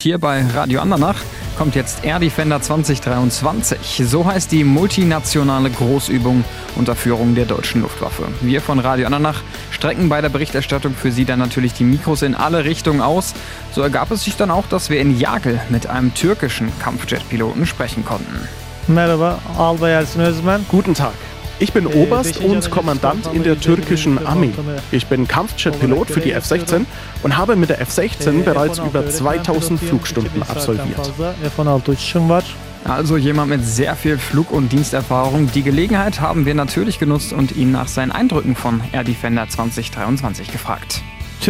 hier bei Radio Andernach kommt jetzt Air Defender 2023. So heißt die multinationale Großübung unter Führung der deutschen Luftwaffe. Wir von Radio Andernach strecken bei der Berichterstattung für Sie dann natürlich die Mikros in alle Richtungen aus. So ergab es sich dann auch, dass wir in Jagel mit einem türkischen Kampfjetpiloten sprechen konnten. Merhaba, Albay Ersin Özmen. Guten Tag. Ich bin Oberst und Kommandant in der türkischen Armee. Ich bin Kampfjetpilot für die F-16 und habe mit der F-16 bereits über 2000 Flugstunden absolviert. Also jemand mit sehr viel Flug- und Diensterfahrung. Die Gelegenheit haben wir natürlich genutzt und ihn nach seinen Eindrücken von Air Defender 2023 gefragt.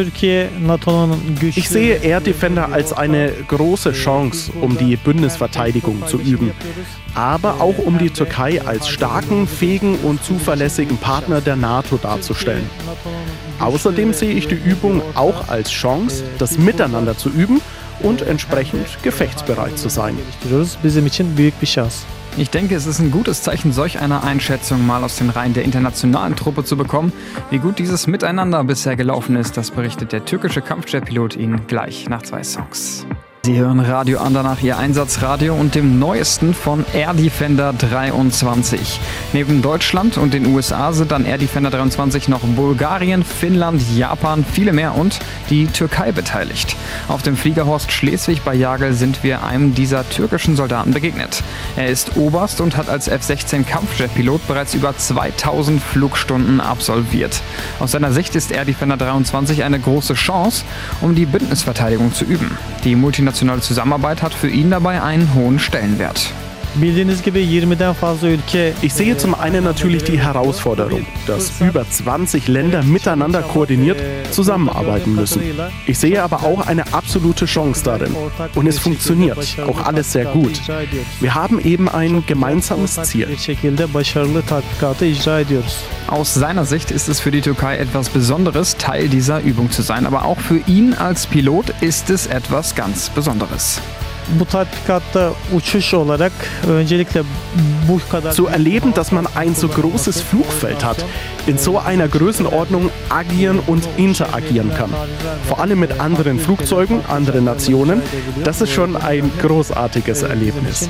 Ich sehe Air Defender als eine große Chance, um die Bündnisverteidigung zu üben, aber auch um die Türkei als starken, fähigen und zuverlässigen Partner der NATO darzustellen. Außerdem sehe ich die Übung auch als Chance, das Miteinander zu üben und entsprechend gefechtsbereit zu sein. Ich denke, es ist ein gutes Zeichen, solch eine Einschätzung mal aus den Reihen der internationalen Truppe zu bekommen. Wie gut dieses Miteinander bisher gelaufen ist, das berichtet der türkische Kampfjetpilot Ihnen gleich nach 2 Songs. Sie hören Radio Andernach, Ihr Einsatzradio und dem neuesten von Air Defender 23. Neben Deutschland und den USA sind an Air Defender 23 noch Bulgarien, Finnland, Japan, viele mehr und die Türkei beteiligt. Auf dem Flieger Horst Schleswig bei Jagel sind wir einem dieser türkischen Soldaten begegnet. Er ist Oberst und hat als F-16 Kampfjetpilot bereits über 2000 Flugstunden absolviert. Aus seiner Sicht ist Air Defender 23 eine große Chance, um die Bündnisverteidigung zu üben. Die multinationale Zusammenarbeit hat für ihn dabei einen hohen Stellenwert. Ich sehe zum einen natürlich die Herausforderung, dass über 20 Länder miteinander koordiniert zusammenarbeiten müssen. Ich sehe aber auch eine absolute Chance darin. Und es funktioniert auch alles sehr gut. Wir haben eben ein gemeinsames Ziel. Aus seiner Sicht ist es für die Türkei etwas Besonderes, Teil dieser Übung zu sein. Aber auch für ihn als Pilot ist es etwas ganz Besonderes. Zu erleben, dass man ein so großes Flugfeld hat, in so einer Größenordnung agieren und interagieren kann. Vor allem mit anderen Flugzeugen, anderen Nationen, das ist schon ein großartiges Erlebnis.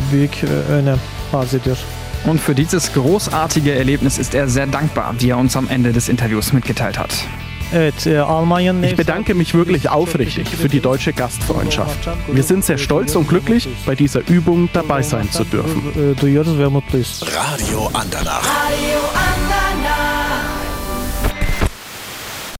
Und für dieses großartige Erlebnis ist er sehr dankbar, wie er uns am Ende des Interviews mitgeteilt hat. Ich bedanke mich wirklich aufrichtig für die deutsche Gastfreundschaft. Wir sind sehr stolz und glücklich, bei dieser Übung dabei sein zu dürfen. Radio Andernach.